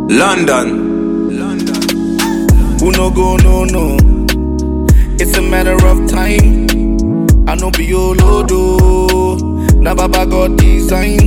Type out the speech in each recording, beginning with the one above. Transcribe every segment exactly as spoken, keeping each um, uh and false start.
London. London. Who no go, no, no. It's a matter of time. I no be your lodo. Na Baba God design.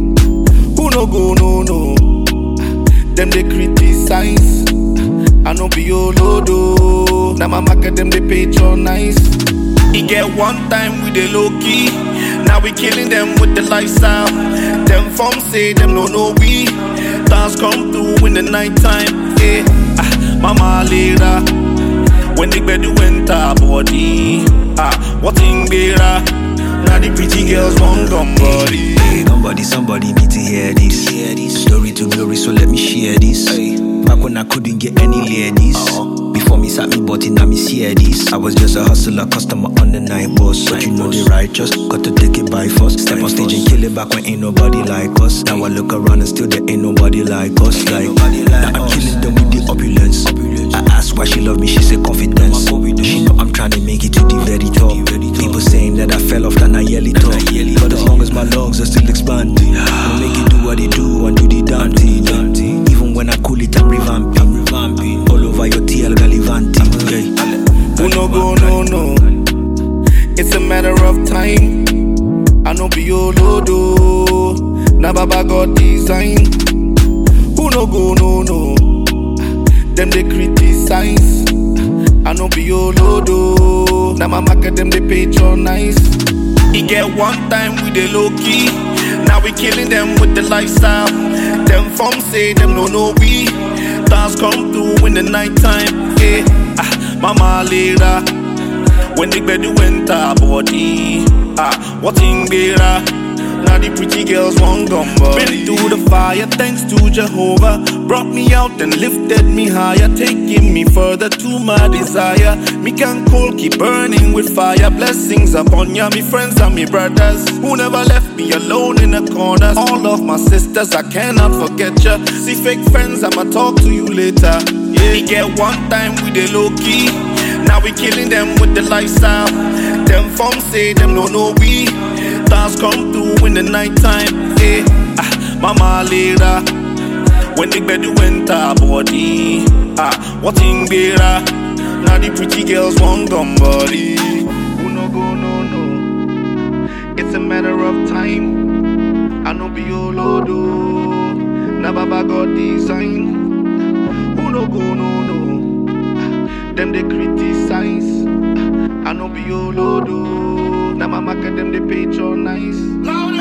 Who no go, no, no. Them they criticize. I no be your lodo. Na my market them they patronize. He get one time with the low key. Now we killing them with the lifestyle. Them from say them no know we. Dance come through in the night time. Yeah. Ah, mama later. When the bed enter body. Ah, what in better? Now the pretty girls want somebody. Hey, somebody, somebody need to hear this. Hear this. Story to glory, so let me share this. Hey. Back when I couldn't get any ladies. Uh-huh. Before me sat me body, now me see this. I was just a hustler, customer on the night bus. But you know the righteous, got to take it by force. Step on stage and kill it back when ain't nobody like us. Now I look around and still there ain't nobody like us. Like, now I'm killing them with the opulence. I asked why she love me, she said confidence. She know I'm trying to make it to the very top. People saying that I fell off, then I yell it up. But as long as my lungs are still expanding, I'll make it do what they do and do the damn thing. Even when I cool it, I'm revamping. All over your T L gallivanting. Who no go, no, no. It's a matter of time. I no be your lodo. Na Baba God design. Who no go, no, no. Them they criticize. I no be your lodo. Now my market them they patronize. He get one time with the low key. Now we killing them with the lifestyle. Them from say them no know we. Dance come through in the night time. Yeah. Ah, mama later. When the bed enter body. Ah, what in better? Now the pretty girls want somebody. Been through the fire, thanks to Jehovah. Brought me out and lifted me higher, taking me further to my desire. Me can cold, keep burning with fire. Blessings upon ya, me friends and me brothers who never left me alone in the corners. All of my sisters, I cannot forget ya. See fake friends, I'ma talk to you later. Yeah, we get one time with the low key. Now we killing them with the lifestyle. Them from say them no know we. Dance come through in the night time. Yeah. Ah, mama later. When the bed enter body. Ah, what in better? Now the pretty girls want somebody. Who no go, no, no. It's a matter of time. I no be your lodo. Na Baba God design. Who no go, no, no. Them they criticize. I no be your lodo. Now my market them they patronize.